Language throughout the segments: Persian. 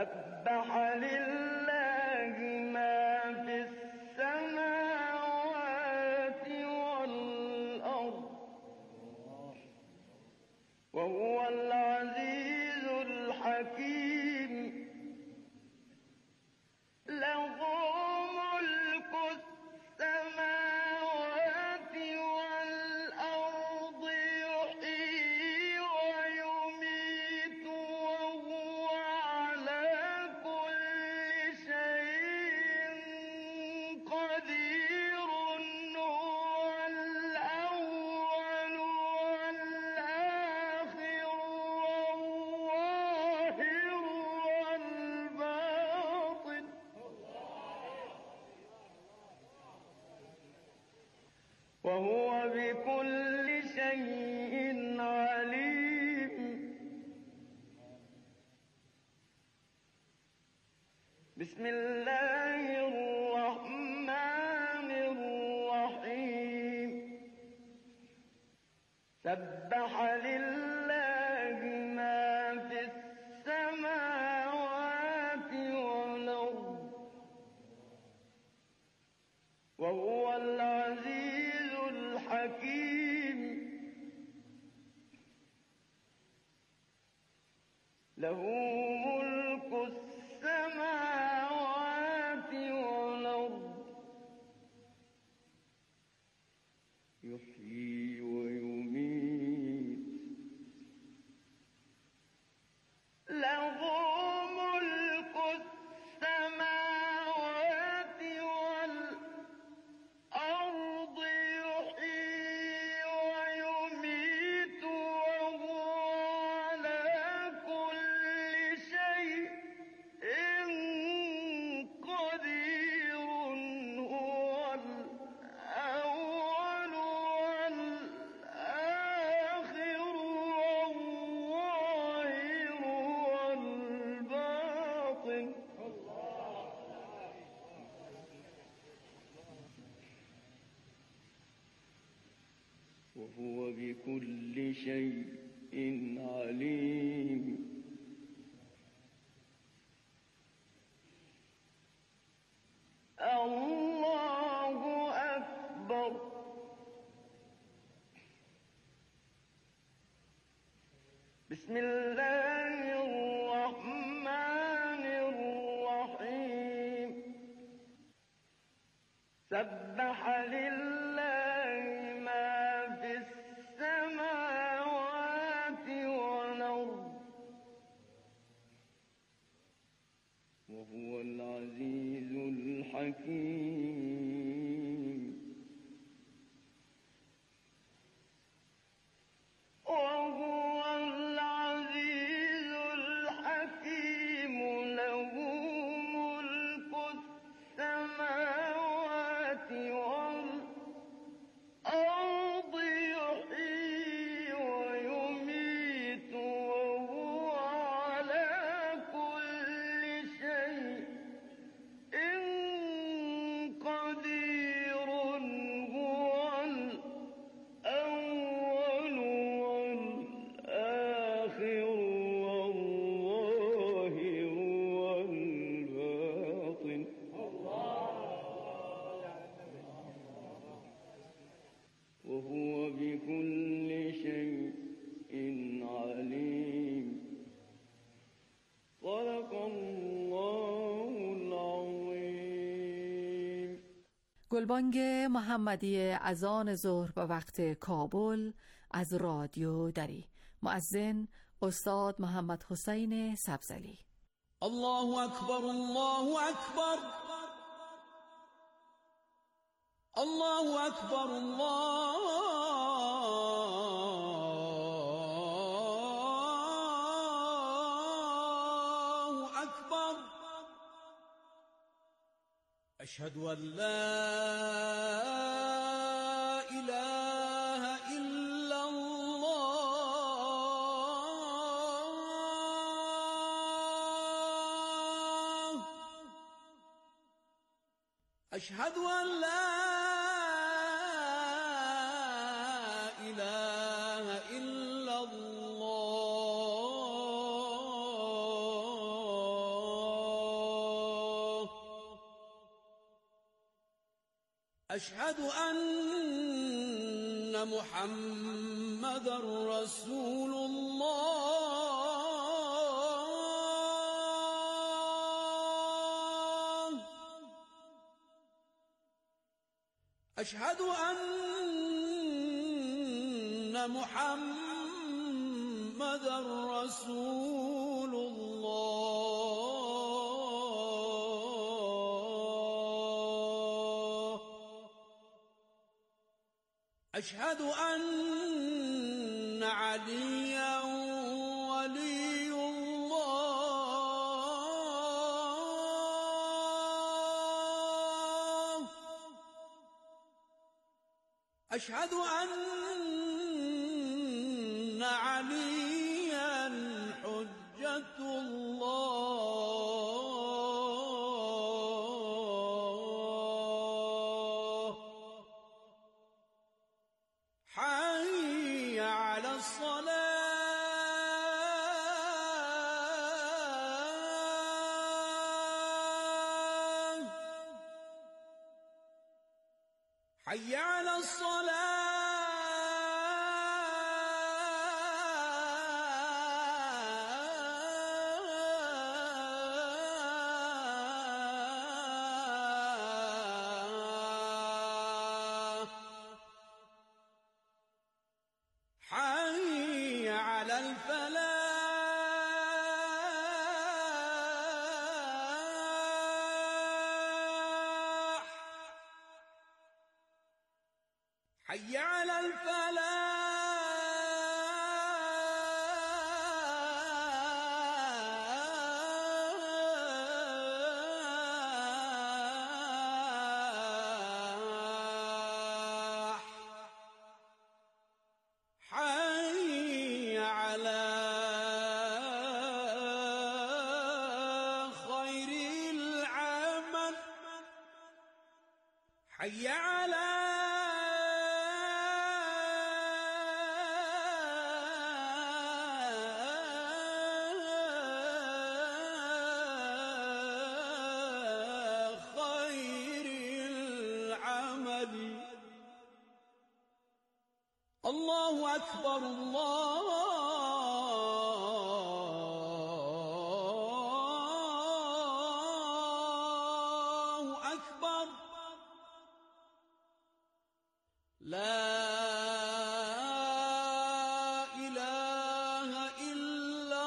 سبح لله ما في السماوات والأرض وهو العزيز الحكيم له ملك السماوات والأرض يحيي ويميت وهو على كل شيء قدير هو الأول والآخر والظاهر والباطن وهو بكل شيء عليم بسم الله الرحمن الرحيم سبح لله ما في السماوات والأرض وهو العزيز الحكيم له ملك السماوات والأرض يحيي ويميت له ملك السماوات والأرض يحيي ويميت وهو على كل شيء قدير هو الأول والآخر والظاهر والباطن وهو بكل شيء عليم الله أكبر بسم الله الرحمن الرحيم سبح لله ما في السماوات والأرض وهو العزيز الحكيم وهو العزيز الحكيم له ملك السماوات والأرض يحيي ويميت وهو على كل شيء قدير هو الأول والآخر والظاهر والباطن وهو بكل شيء عليم صدق الله العظيم. گلبانگ محمدی اذان ظهر به وقت کابل از رادیو دری. مؤذن استاد محمد حسین سبزلی. الله اکبر الله اکبر الله اکبر الله اکبر اشهد ان لا اله الا الله اشهد ان لا اله الا الله أشهد أن محمد رسول الله. أشهد أن محمد رسول الله. أشهد أن عليا ولي الله. أشهد أن عليا حجة الله. حي على الصلاة. حي على الصلاة. حي على الفلاح. حي على الفلاح. حي على خير العمل. حي على خير العمل. الله أكبر الله أكبر. لا إله إلا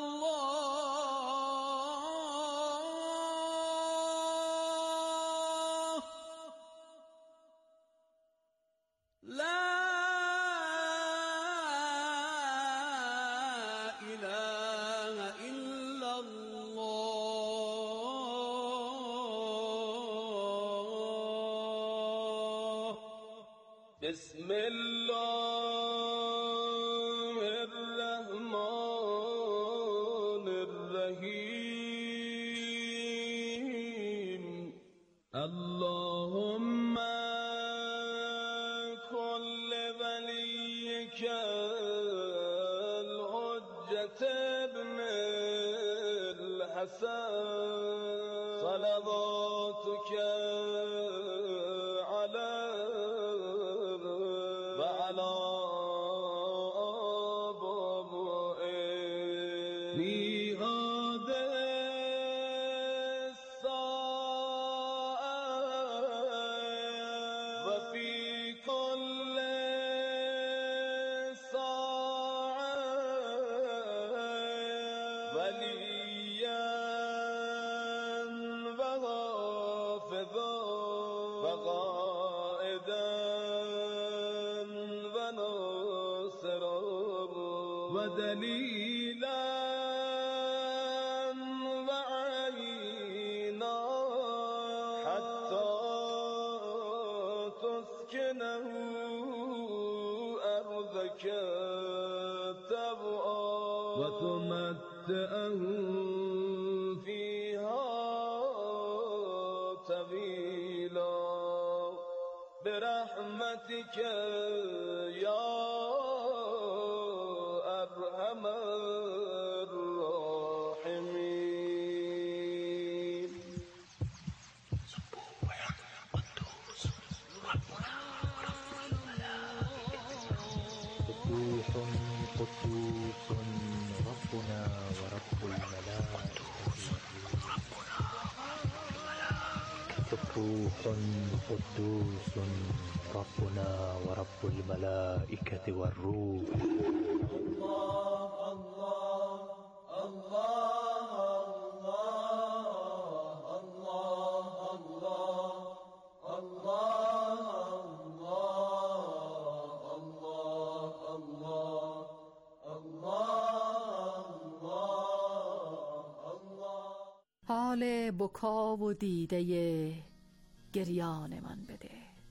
الله. لا إله إلا الله. بسم الله الرحمن الرحيم. اللهم كل وليك الحجة ابن الحسن صلواتك عليه وعلى آبائه في هذه الساعة وفي كل ساعة وليا وحافظا وقائدا وناصرا ودليلا وعينا حتى تسكنه أرضك طوعا وتمتعه فيها طويلا برحمتك يا أرحم الراحمين. سبوح قدوس ربنا ورب الملائكة سبوح قدوس ربنا ورب الملائكة والروح. حال بکا و دیده گریان من بده،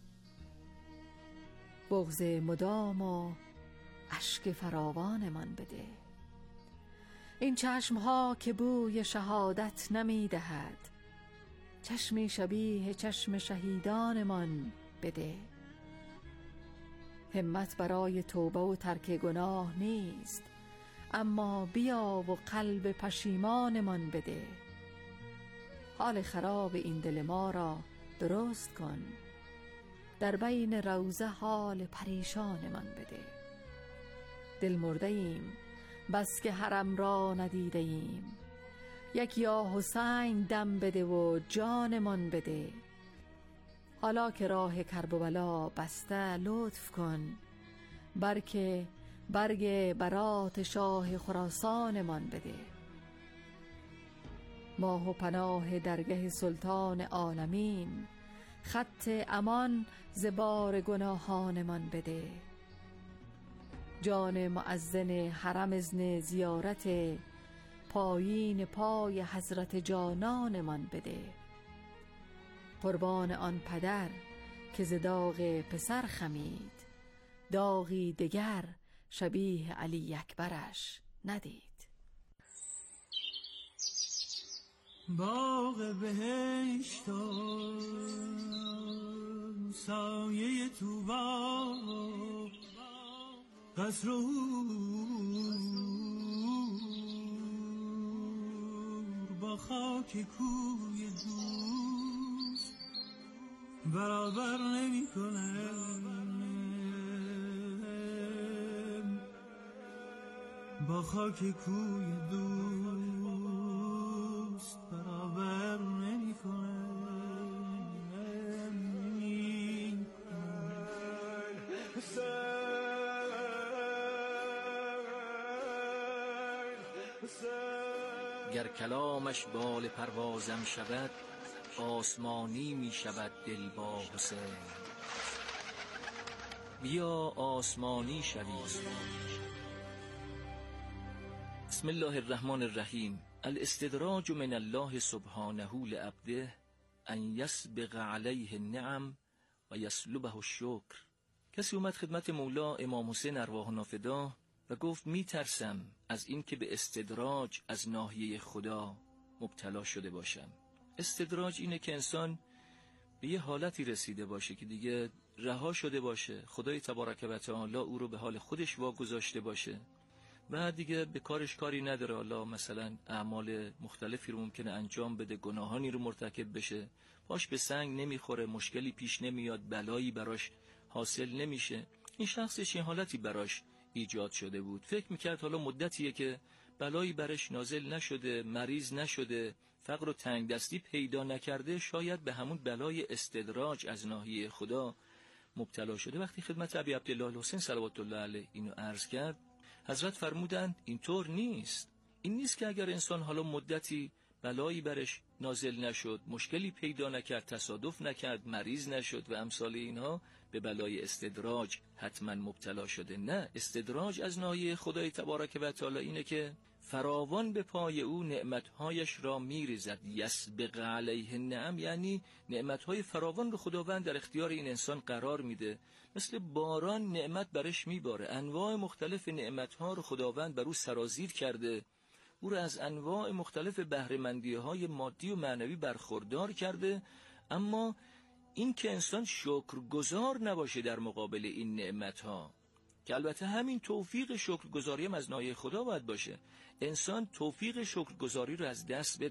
بغض مدام و اشک فراوان من بده. این چشمها که بوی شهادت نمی دهد، چشمی شبیه چشم شهیدان من بده. همت برای توبه و ترک گناه نیست، اما بیا و قلب پشیمان من بده. حال خراب این دل ما را درست کن، در بین روزه حال پریشان من بده. دل مرده ایم بس که حرم را ندیده ایم، یک یا حسین دم بده و جان من بده. حالا که راه کرب و بلا بسته لطف کن، برکه برگ برات شاه خراسان من بده. ماه و پناه درگه سلطان عالمین، خط امان ز بار گناهان من بده. جان مؤذن حرم اذن زیارت، پایین پای حضرت جانان من بده. قربان آن پدر که ز داغ پسر خمید، داغی دگر شبیه علی اکبرش ندید. باغ بهشت و سایه طوبا، قصر و حور با خاک کوی دوست برابر نمی کنه. با خاک کوی دوست برابر نمی کنه. گر کلامش بال پروازم شود، آسمانی می شود دل با حسین. بیا آسمانی شوی. بسم الله الرحمن الرحیم. الاستدراج من الله سبحانه لعبده ان یسبغ علیه النعم و یسلبه الشکر. کسی اومد خدمت مولا امام حسین ارواح نافدا و گفت می ترسم از این که به استدراج از ناحیه خدا مبتلا شده باشم. استدراج اینه که انسان به یه حالتی رسیده باشه که دیگه رها شده باشه، خدای تبارک و تعالی او رو به حال خودش واگذاشته باشه و دیگه به کارش کاری نداره. حالا مثلا اعمال مختلفی رو ممکنه انجام بده، گناهانی رو مرتکب بشه، پاش به سنگ نمیخوره، مشکلی پیش نمیاد، بلایی براش حاصل نمیشه. این شخصش این حالتی براش ایجاد شده بود، فکر میکرد حالا مدتیه که بلایی برش نازل نشده، مریض نشده، فقر و تنگ دستی پیدا نکرده، شاید به همون بلای استدراج از ناحیه خدا مبتلا شده. وقتی خدمت ابی عبدالله الحسین صلوات الله علیه اینو عرض کرد، حضرت فرمودند اینطور نیست. این نیست که اگر انسان حالا مدتی بلایی برش نازل نشد، مشکلی پیدا نکرد، تصادف نکرد، مریض نشد و امثال اینها، به بلای استدراج حتما مبتلا شده. نه، استدراج از ناحیه خدای تبارک و تعالی اینه که فراوان به پای او نعمتهایش را میریزد. یسبغ علیه النعم یعنی نعمتهای فراوان رو خداوند در اختیار این انسان قرار میده، مثل باران نعمت برش میباره. انواع مختلف نعمتها رو خداوند بر او سرازیر کرده، او را از انواع مختلف بهره‌مندی‌های مادی و معنوی برخوردار کرده. اما این که انسان شکرگزار نباشه در مقابل این نعمتها، که البته همین توفیق شکرگزاری هم از ناحیه خدا باید باشه. انسان توفیق شکرگزاری رو از دست بده،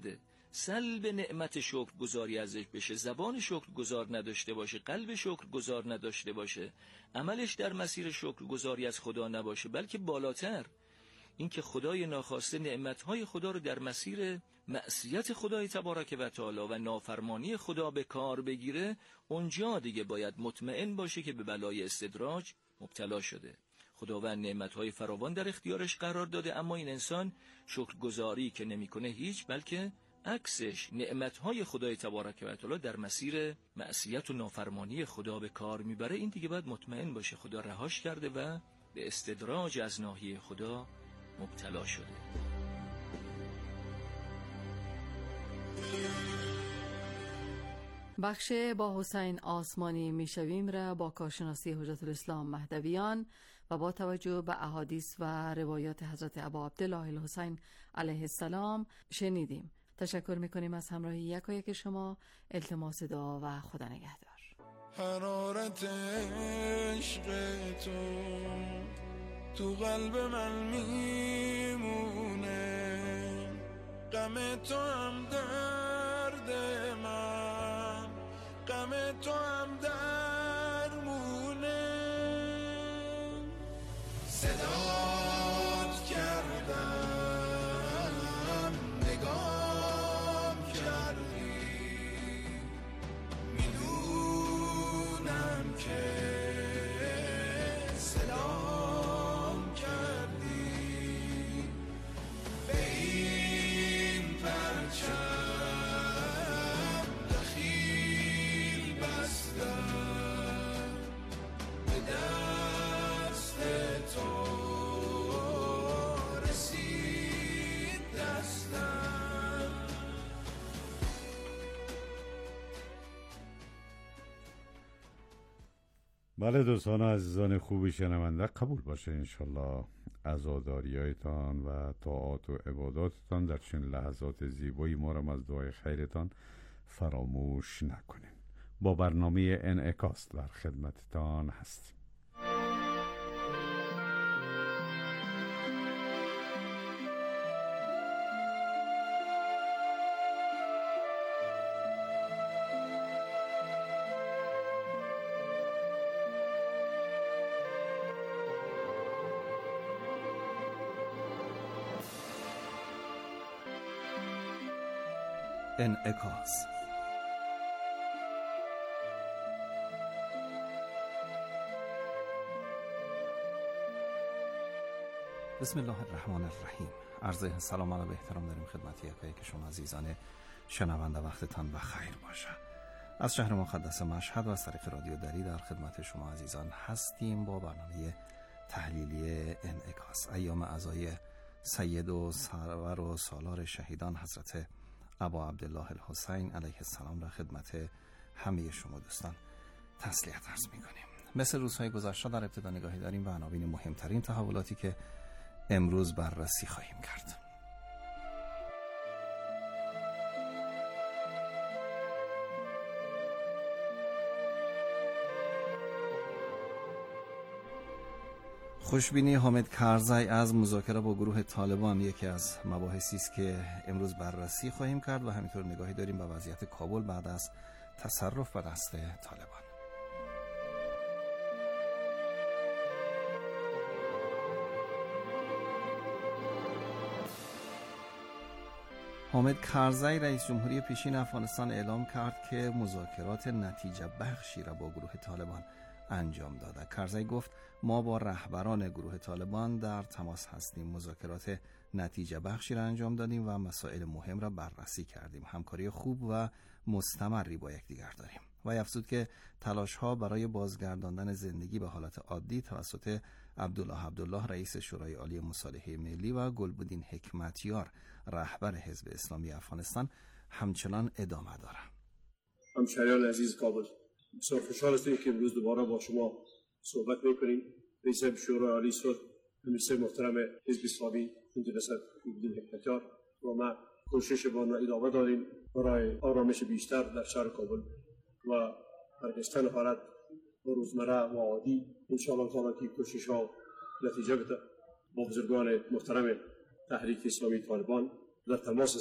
سلب نعمت شکرگزاری ازش بشه، زبان شکرگزار نداشته باشه، قلب شکرگزار نداشته باشه، عملش در مسیر شکرگزاری از خدا نباشه، بلکه بالاتر این که خدای ناخواسته نعمتهای خدا رو در مسیر معصیت خدای تبارک و تعالی و نافرمانی خدا به کار بگیره، اونجا دیگه باید مطمئن باشه که به بلای استدراج مبتلا شده. خداوند نعمتهای فراوان در اختیارش قرار داده، اما این انسان شکرگزاری که نمیکنه هیچ، بلکه عکسش نعمتهای خدای تبارک و تعالی در مسیر معصیت و نافرمانی خدا به کار میبره، این دیگه باید مطمئن باشه خدا رهاش کرده و به استدراج از ناحیه خدا مبتلا شده. بخش با حسین آسمانی میشویم را با کارشناسی حجت الاسلام مهدویان و با توجه به احادیث و روایات حضرت ابا عبدالله الحسین علیه السلام شنیدیم. تشکر میکنیم از همراهی یکایک شما. التماس دعا و خدا نگهدار. حرارت عشق تو قلب من میمونه، غم تو هم درد من، غم تو هم درمونه. صدات کردم نگام کردی، میدونم که سلام کردی به این پرچم دخیل بستم به دست تو رسید دستم. بله دوستان عزیزان خوبی شنونده، قبول باشه انشالله عزاداریایتان و طاعات و عباداتتان در چنین لحظات زیبایی ما را از دعای خیرتان فراموش نکنین. با برنامه انعکاس در خدمتتان هستیم. انعکاس. بسم الله الرحمن الرحیم. عرض سلام و احترام داریم خدمت یکایک شما عزیزان شنونده. وقتتان بخیر باشه. از شهر مقدس مشهد و از طریق رادیو دری در خدمت شما عزیزان هستیم با برنامه تحلیلی انعکاس. ایام عزای سید و سرور و سالار شهیدان حضرت ابا عبدالله الحسین علیه السلام را خدمت همه شما دوستان تسلیت عرض می‌کنیم. مثل روزهای گذشته در ابتدا نگاهی داریم به عناوین مهمترین تحولاتی که امروز بررسی خواهیم کرد. خوشبینی حامد کرزی از مذاکره با گروه طالبان یکی از مباحثی است که امروز بررسی خواهیم کرد و همینطور نگاهی داریم به وضعیت کابل بعد از تصرف به دست طالبان. حامد کرزی رئیس جمهوری پیشین افغانستان اعلام کرد که مذاکرات نتیجه بخشی را با گروه طالبان انجام داده. کرزی گفت ما با رهبران گروه طالبان در تماس هستیم، مذاکرات نتیجه بخشی را انجام دادیم و مسائل مهم را بررسی کردیم، همکاری خوب و مستمری با یکدیگر داریم. و افزود که تلاش ها برای بازگرداندن زندگی به حالت عادی توسط عبدالله رئیس شورای عالی مصالحه ملی و گلبدین حکمتیار رهبر حزب اسلامی افغانستان همچنان ادامه دارد. همشهریان عزیز کابل، بسیار خوشحال هستیم که امروز دوباره با شما صحبت میکنیم. رئیس شورای عالی صلح امیر محترم حزب اسلامی جناب گلبدین حکمتیار و ما کوشش با ادامه داریم برای آرامش بیشتر در شهر کابل و برگشتن حالت روزمره و عادی. انشاءالله تعالی که کوشش ها نتیجه بده. با بزرگان محترم تحریک اسلامی طالبان در تماس هستیم.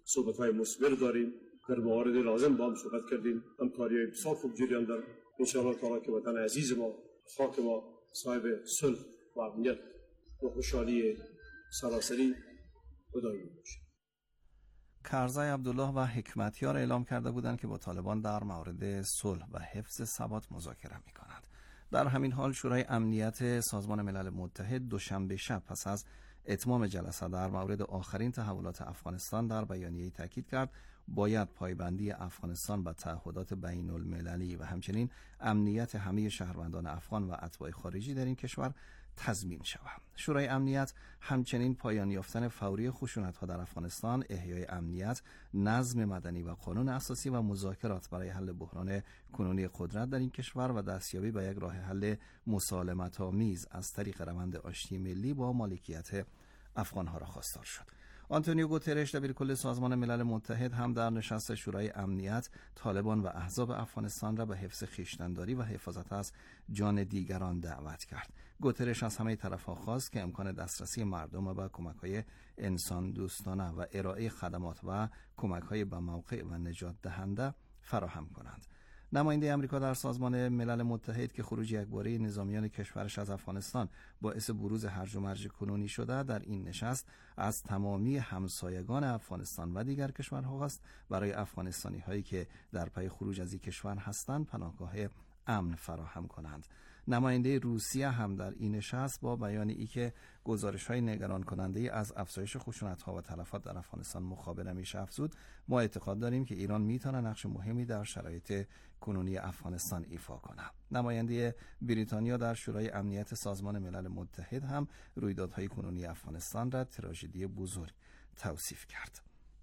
صحبت‌های مثمر داریم، در موارد لازم با هم صحبت کردیم، همکاری‌های بسیار خوب جریان دارد. انشاءالله تعالی که وطن عزیز ما، خاک ما صاحب صلح و امنیت و خوشحالی سراسری و دائمی باشد. کرزی عبدالله و حکمتیار اعلام کرده بودند که با طالبان در مورد صلح و حفظ ثبات مذاکره می‌کنند. در همین حال شورای امنیت سازمان ملل متحد دوشنبه شب پس از اتمام جلسه در مورد آخرین تحولات افغانستان در بیانیه‌ای تاکید کرد باید پایبندی افغانستان به تعهدات بین المللی و همچنین امنیت همه شهروندان افغان و اتباع خارجی در این کشور تضمین شود. شورای امنیت همچنین پایان یافتن فوری خشونت‌ها در افغانستان، احیای امنیت، نظم مدنی و قانون اساسی و مذاکرات برای حل بحران کنونی قدرت در این کشور و دستیابی به یک راه حل مسالمت‌آمیز از طریق روند آشتی ملی با مالکیت افغان‌ها را خواستار شد. آنتونیو گوترش دبیرکل سازمان ملل متحد هم در نشست شورای امنیت طالبان و احزاب افغانستان را به حفظ خویشتن‌داری و حفاظت از جان دیگران دعوت کرد. گوترش از همه طرف‌ها خواست که امکان دسترسی مردم به کمک‌های انسان دوستانه و ارائه خدمات و کمک‌های به موقع و نجات دهنده فراهم کنند. نماینده امریکا در سازمان ملل متحد که خروج یکباره نظامیان کشورش از افغانستان باعث بروز هرج و مرج کنونی شده، در این نشست از تمامی همسایگان افغانستان و دیگر کشورها خواست برای افغانستانی هایی که در پی خروج از این کشور هستند پناهگاه امن فراهم کنند. نماینده روسیه هم در این نشست با بیان ای که گزارش‌های نگران کننده از افزایش خشونت‌ها و تلفات در افغانستان مخابره میشه افزود، ما اعتقاد داریم که ایران میتونه نقش مهمی در شرایط کنونی افغانستان ایفا کنه. نماینده بریتانیا در شورای امنیت سازمان ملل متحد هم رویدادهای کنونی افغانستان را تراژدی بزرگ توصیف کرد.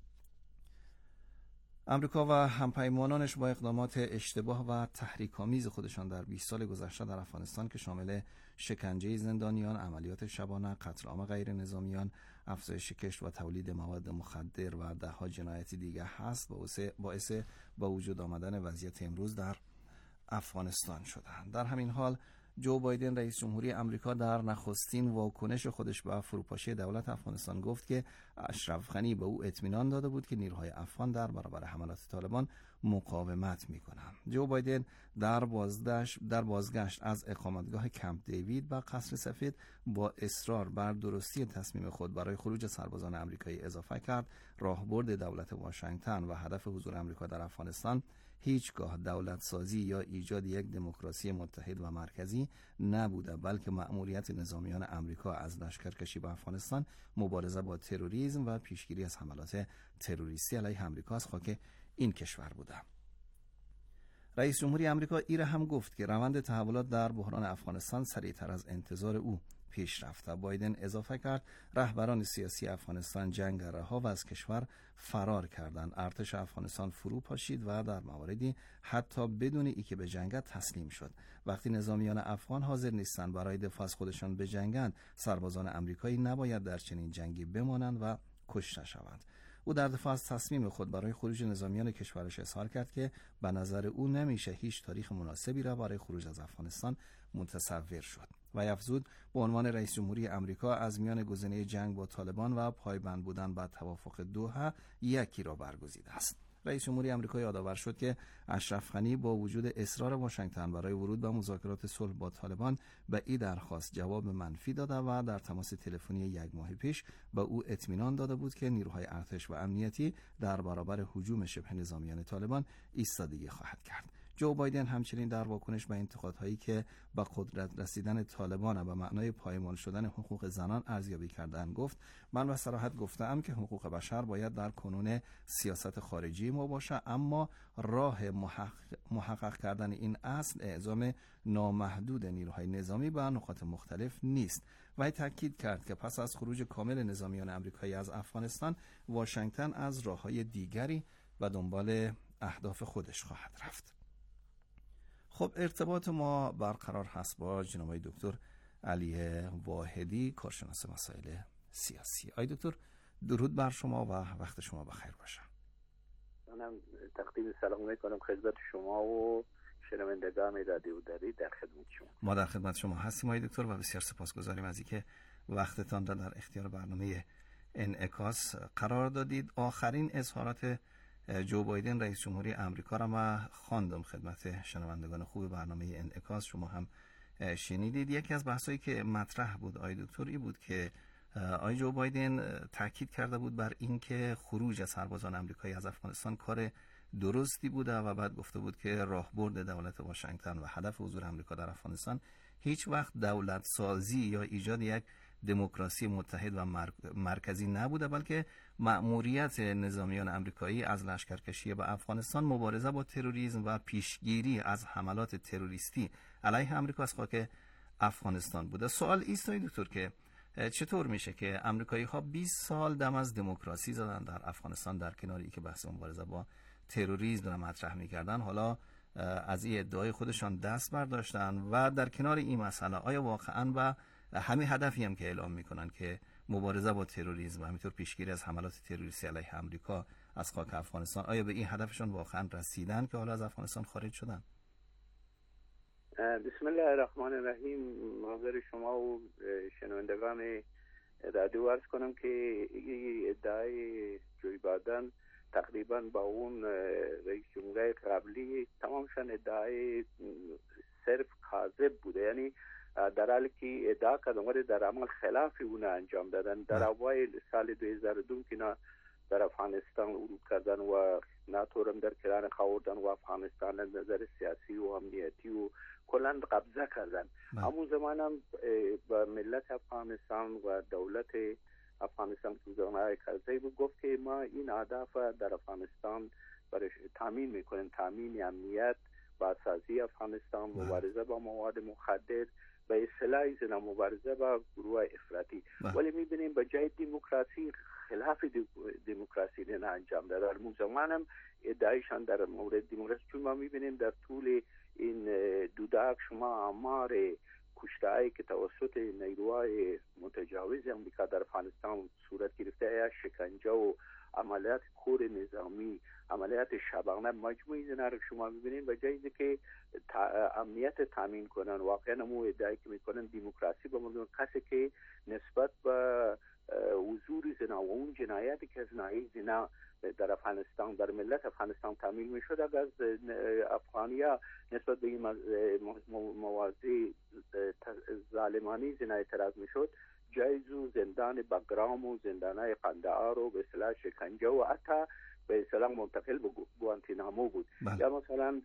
امریکا و همپیمانانش با اقدامات اشتباه و تحریک‌آمیز خودشان در 20 سال گذشته در افغانستان که شامل شکنجه زندانیان، عملیات شبانه، قتل عام غیر نظامیان، افزایش کشت و تولید مواد مخدر و ده‌ها جنایت دیگر هست، باعث با وجود آمدن وضعیت امروز در افغانستان شدند. در همین حال جو بایدن رئیس جمهوری آمریکا در نخستین واکنش خودش به فروپاشی دولت افغانستان گفت که اشرف غنی به او اطمینان داده بود که نیروهای افغان در برابر حملات طالبان مقاومت می‌کنند. جو بایدن در بازگشت از اقامتگاه کمپ دیوید و قصر سفید با اصرار بر درستی تصمیم خود برای خروج سربازان آمریکایی اضافه کرد راهبرد دولت واشنگتن و هدف حضور آمریکا در افغانستان هیچگاه دولت سازی یا ایجاد یک دموکراسی متحد و مرکزی نبوده، بلکه مأموریت نظامیان آمریکا از لشکرکشی به افغانستان، مبارزه با تروریسم و پیشگیری از حملات تروریستی علیه آمریکا از خاک این کشور بوده. رئیس جمهوری آمریکا ایره هم گفت که روند تحولات در بحران افغانستان سریعتر از انتظار او پیش رفته. بایدن اضافه کرد رهبران سیاسی افغانستان جنگ رها و از کشور فرار کردند. ارتش افغانستان فرو پاشید و در مواردی حتی بدون اینکه به جنگ تسلیم شد. وقتی نظامیان افغان حاضر نیستند برای دفاع از خودشان بجنگند، سربازان آمریکایی نباید در چنین جنگی بمانند و کشته شوند. او در دفاع از تصمیم خود برای خروج نظامیان کشورش اظهار کرد که به نظر او نمیشه هیچ تاریخ مناسبی را برای خروج از افغانستان متصور شد و افزود به عنوان رئیس جمهوری آمریکا از میان گزینه جنگ با طالبان و پایبند بودن به توافق دوحه یکی را برگزیده است. رئیس جمهوری آمریکا یادآور شد که اشرف غنی با وجود اصرار واشنگتن برای ورود به مذاکرات صلح با طالبان به این درخواست جواب منفی داده و در تماس تلفنی یک ماه پیش به او اطمینان داده بود که نیروهای ارتش و امنیتی در برابر هجوم شبه نظامیان طالبان ایستادگی خواهد کرد. جو بایدن همچنین در واکنش به انتقادهایی که به قدرت رسیدن طالبان به معنای پایمال شدن حقوق زنان ارزیابی کردند گفت من به صراحت گفتم که حقوق بشر باید در کنون سیاست خارجی ما باشه، اما راه محقق کردن این اصل اعزام نامحدود نیروهای نظامی به نقاط مختلف نیست. و تاکید کرد که پس از خروج کامل نظامیان آمریکایی از افغانستان واشنگتن از راههای دیگری و دنبال اهداف خودش خواهد رفت. خب ارتباط ما برقرار هست با جناب دکتر علی واحدی، کارشناس مسائل سیاسی. آقای دکتر درود بر شما و وقت شما بخیر باشه. منم تقدیم سلام میکنم خدمت شما و شنوندگان رادیو دری در خدمت شما. ما در خدمت شما هستیم آقای دکتر و بسیار سپاسگزاریم از اینکه وقتتان را در اختیار برنامه انعکاس قرار دادید. آخرین اظهارات جو بایدن رئیس جمهوری آمریکا را ما خواندم خدمت شنوندگان خوب برنامه انعکاس، شما هم شنیدید. یکی از بحثایی که مطرح بود آقای دکتر این بود که آقای جو بایدن تاکید کرده بود بر اینکه خروج سربازان آمریکایی از افغانستان کار درستی بوده و بعد گفته بود که راهبرد دولت واشنگتن و هدف حضور آمریکا در افغانستان هیچ وقت دولت سازی یا ایجاد یک دموکراسی متحد و مرکزی نبوده، بلکه مأموریت نظامیان آمریکایی از لشکرکشی به افغانستان مبارزه با تروریسم و پیشگیری از حملات تروریستی علیه آمریکا از خاک افغانستان بوده. سوال ایست دکتر که چطور میشه که آمریکایی ها 20 سال دم از دموکراسی زدن در افغانستان در کناری که بحث مبارزه با تروریسم رو مطرح میکردن، حالا از این ادعای خودشان دست برداشتن و در کنار این مسئله آیا واقعا و همین هدفی هم که اعلام میکنن که مبارزه با تروریسم و همینطور پیشگیری از حملات تروریستی علیه آمریکا از خاک افغانستان، آیا به این هدفشون واقعا رسیدن که حالا از افغانستان خارج شدن؟ بسم الله الرحمن الرحیم. حاضر شما و شنوندگان رادیو عرض کنم که ادعای جوی بایدن تقریبا با اون رئیس جمهوری قبلی تمامشان ادعای صرف کاذب بوده، یعنی در حالی که ادعا کردن در عمل خلاف اون انجام دادن. در اوایل سال 2002 که در افغانستان ورود کردن و ناتو در کران خواردن و افغانستان از نظر سیاسی و امنیتی و کلند قبضه کردن. همون زمان هم با ملت افغانستان و دولت افغانستان که زمانه کرزی بود گفت که ما این اهداف در افغانستان برای تامین میکنیم، تامین امنیت، بازسازی افغانستان، مبارزه با مواد مخدر، به اصطلاح زنا مبارزه با گروه افراطی. ولی میبینیم به جای دموکراسی خلاف دموکراسی نه انجام داده. در زمان هم ادعایشان در مورد دموکراسی، چون ما میبینیم در طول این دو دهه شما آمار کشته‌ای که توسط نیروهای متجاوز امریکا در افغانستان صورت گرفته، یا شکنجه و عملیات کور نظامی، عملیات شبانه، مجموعی اینا رو شما می‌بینید به جای که امنیت تامین کنن، واقعا مو ادعای که میکنن دموکراسی به مردم، کسی که نسبت به حضور زنا و اون جنایاتی که از ناحیه زنا در افغانستان در ملت افغانستان تعمیل میشد، اگر از افغانیا نسبت به این موازی ظالمانی زنا اعتراض میشد، جایز و زندان بگرام و زندانای قندهار و به اصطلاح شکنجه و حتی به اصطلاح منتقل به گوانتینامو بود. یا مثلا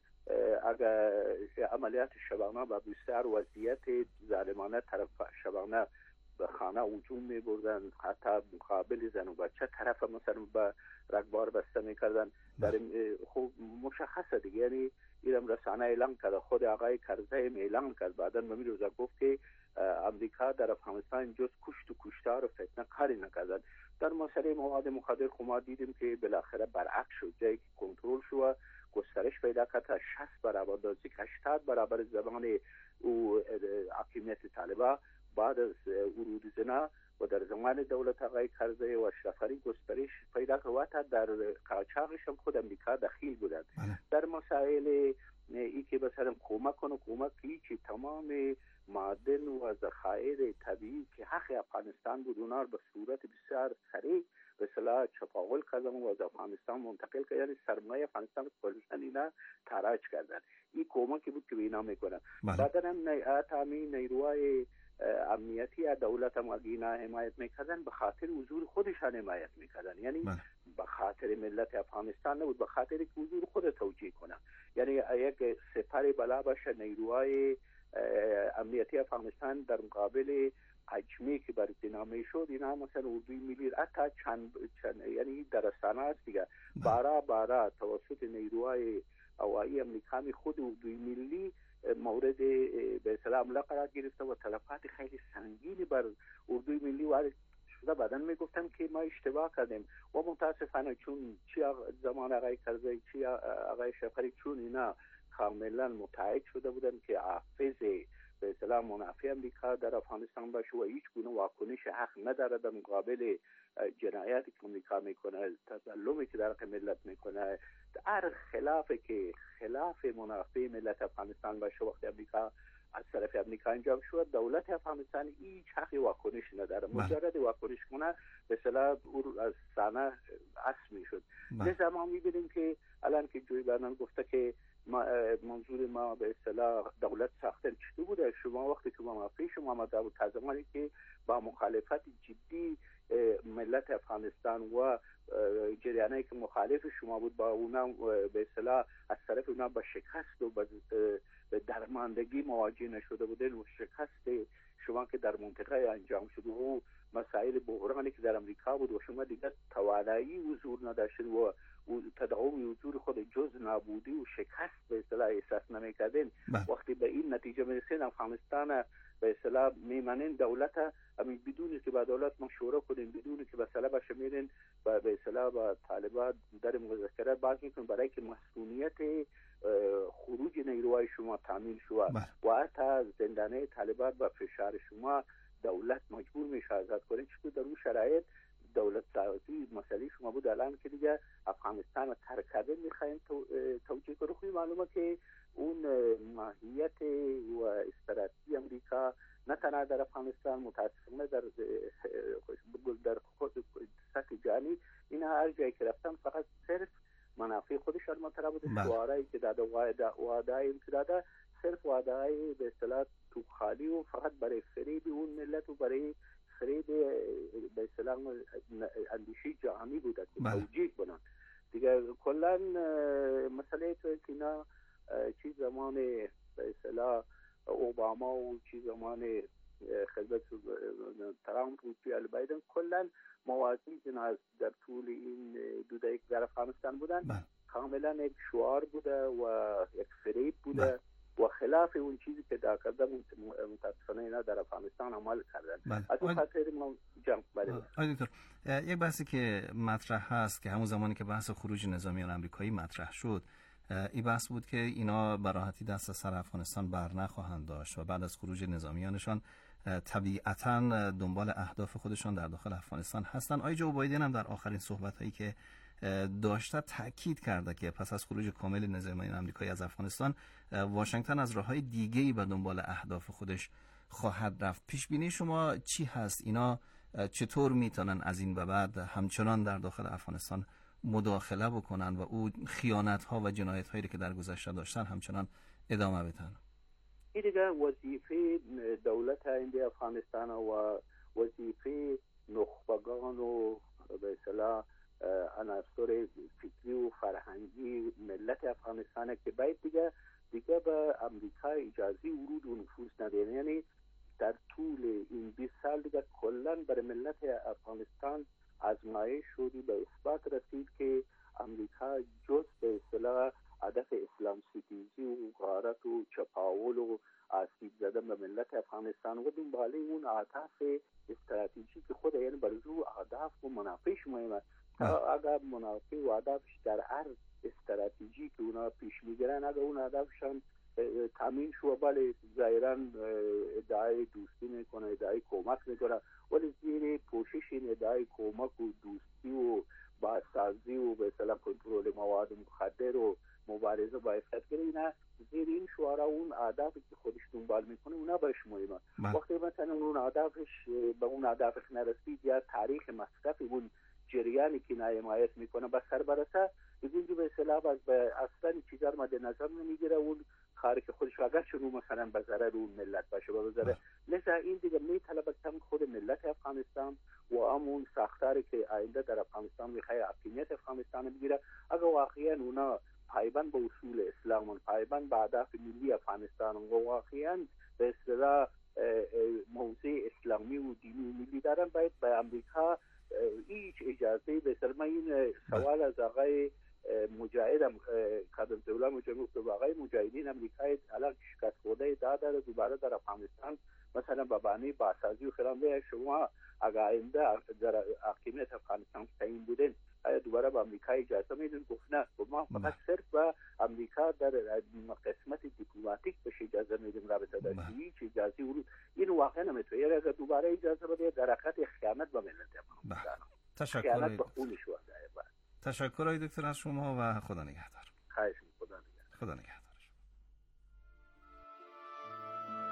اگر عملیات شبانه و بسیار وضعیت ظالمانه طرف شبانه به خانه هجوم می بردن، حتی مقابل زن و بچه طرف مثلا به رگبار بسته می کردن. در خوب مشخصه دیگه، یعنی ایرم رسانه اعلان کرده، خود آقای کرزی اعلان کرد بعدا به روزا گفت که امریکا در افغانستان جز کشت و کشتار و فتنه کاری نکردن. در مسئله مواد مخدر خب ما دیدیم که بالاخره برعکس شد، جایی که کنترل شد گسترش پیدا کرد تا 60 برابر دازی 80 برابر زمان او حاکمیت طالبان بعد از ورود زنا و در زمان دولت آقای کرزی و اشرف غنی گسترش پیدا کرد و تا در قاچاقش هم خود امریکا دخیل بودند. در مسائل ای که مثلا کمک که تمام معدن و ذخایر طبیعی که حق افغانستان بود اونا به صورت بسیار سریع به اصطلاح چپاول کردن و از افغانستان منتقل کردن، یعنی سرمایه افغانستان کلشن اینا تاراج کردن. این کمکی بود که به اینا میکنن. بعدا هم تامین نیروهای امنیتی یا دولت هم از اینا حمایت میکردن، به خاطر حضور خودشان حمایت میکردن، یعنی به خاطر ملت افغانستان نبود، به خاطر که حضور خود توجیه کنن. یعنی یک سپر بلا باشه نیروهای امنیتی افغانستان در مقابل حجمی که برای نامه شد، اینا مثلا اردوی ملی حتی چند یعنی درستانه است دیگه، بارا توسط نیروهای هوایی امریکایی خود اردوی ملی مورد به اصطلاح حمله قرار گرفته و تلفات خیلی سنگینی بر اردوی ملی وارد شده. بعدا میگفتم که ما اشتباه کردیم و متاسفانه چون چی زمان آقای کرزی چی آقای شفری چون اینا کاملا متحد شده بودن که حافظ به اصطلاح منافع امریکا در افغانستان باشه و هیچ گونه واکنش حق نداره در مقابل جنایاتی که امریکا میکنه، تظلمی که در حق ملت میکنه، هر خلافی که خلاف منافع ملت افغانستان باشه، وقتی امریکا از طرف امریکا انجام شد، دولت افغانستان هیچ حقی واکنش نداره. مجرد واکنش کنه به اصطلاح از صحنه حذف میشد. لذا ما میبینیم که الان که جوی بایدن گفته که منظور ما به اصطلاح دولت ساختن چطور بوده. شما وقتی که منافع شما آمده بود، تا زمانی که با مخالفت جدی ملت افغانستان و جریانایی که مخالف شما بود با اونا به اصطلاح از طرف اونا با شکست و به درماندگی مواجه نشده بودن و شکست شما که در منطقه انجام شد و مسائل بحرانی که در امریکا بود و شما دیگه توانایی حضور نداشتید و تداوم حضور خود جز نابودی و شکست به اصطلاح احساس نمی‌کردین. وقتی به این نتیجه میرسین افغانستان به اصطلاح میمانین دولت بدون که با دولت مشوره کنین، بدون که مثلا باشه میرین و به اصطلاح با طالبان در مذاکره باز میکنین برای که مسئولیت خروج نیروهای شما تامین شود و حتی زندانه طالبان با فشار شما دولت مجبور میشه آزاد کنین. چطور در اون شرایط دولت سازی مسئله شما بود الان که دیگه افغانستان رو ترک کردن میخواین توجیه کنه. خوبی معلومه که اون ماهیت و استراتژی امریکا نه تنها در افغانستان، متاسفانه در خود سطح جهانی اینا هر جایی که رفتن فقط صرف منافع خودشان مطرح بوده. شعارهایی که داده وعده‌ای که داده صرف وعده‌ای به اصطلاح تو خالی و فقط برای فریب اون ملت و برای فریب به اصطلاح اندیشه جهانی بوده که توجیه کنن دیگه. کلا مسئله تو که اینا چیز زمان به اصطلاح اوباما و چیز زمان خدمت ترامپ و جوی بایدن کلا موازی جناز در طول این دو دهه که در افغانستان بودن کاملا یک شعار بوده و یک فریب بوده و خلاف اون چیزی که در قدم متاسفانه اینا در افغانستان عمل کردن. از اون خاطر ما جنگ دکتر یک بحثی که مطرح هست که همون زمانی که بحث خروج نظامیان آمریکایی مطرح شد، این بحث بود که اینا به راحتی دست از سر افغانستان بر نخواهند داشت و بعد از خروج نظامیانشان طبیعتاً دنبال اهداف خودشان در داخل افغانستان هستند. آقای جو بایدن هم در آخرین صحبت‌هایی که داشته تاکید کرده که پس از خروج کامل نظامیان آمریکایی از افغانستان واشنگتن از راه‌های دیگه‌ای به دنبال اهداف خودش خواهد رفت. پیش بینی شما چی هست؟ اینا چطور میتونن از این به بعد همچنان در داخل افغانستان مداخله بکنن و او خیانت‌ها و جنایت‌هایی که در گذشته داشتن همچنان ادامه بدن؟ این دیگه وظیفه دولت این افغانستان و وظیفه نخبگان و به اصطلاح عناصر فکری و فرهنگی ملت افغانستان که باید دیگه به امریکا اجازه ورود و نفوذ ندهن. یعنی در طول این 20 سال دیگه کلا برای ملت افغانستان آزمایش شدی به اثبات رسید که امریکا جز به اصطلاح هدف اسلام ستیزی و غارت و چپاول و آسیب زدن به ملت افغانستان و دنباله اون اهداف استراتژیک خود، یعنی برزو اهداف و منافعش مهمه. اگر منافع و اهدافش در هر استراتژی که اونا پیش میگیرن اگر اون اهدافشان تامین شو، بله ظاهرا ادعای دوستی میکنه، ادعای کمک میکنه، ولی زیر پوشش این ادعای کمک و دوستی و بازسازی و به اصطلاح کنترل مواد مخدر و مبارزه با افراطگری، اینا زیر این شعارا اون اهدافی که خودش دنبال میکنه اونا برش مهمه. وقتی مثلا اون اهدافش به اون اهدافش نرسید یا تاریخ مصرف اون جریانی که حمایت میکنه به سر برسه، اینجوری به اصطلاح اصلا چیزا مد نظر نمیگیره، اون کاری که خودش اگر چون مثلا به ضرر اون ملت باشه به ضرر. لذا این دیگه میطلبه که خود ملت افغانستان و همون ساختاری که آینده در افغانستان میخواد حاکمیت افغانستان بگیره، اگر واقعا اونا پایبند به اصول اسلام، پایبند به اهداف ملی افغانستان و واقعا به اصطلاح موضع اسلامی و دینی و ملی دارن، باید به امریکا هیچ اجازه به اصطلاح. این سوال از آقای مجاهد خادم دوله مجاهد گفت آقای مجاهدین امریکایی الان شکست خورده داده دوباره در افغانستان مثلا به بهانه بازسازی و خلافه شما اگر آینده در حاکمیت افغانستان تعیین بودین آیا دوباره به امریکا اجازه میدین؟ گفت نه، ما فقط صرف به امریکا در قسمت دیپلماتیک بهش اجازه میدیم رابطه داشته، هیچ اجازه ورود این واقعا نمیتونه. اگر دوباره اجازه بده در حقیقت خیانت به ملت افغانستان، خیانت به خونش وارد. تشکر آقای دکتر از شما و خدا نگهدار. خواهش می‌کنم. خدا نگهدار.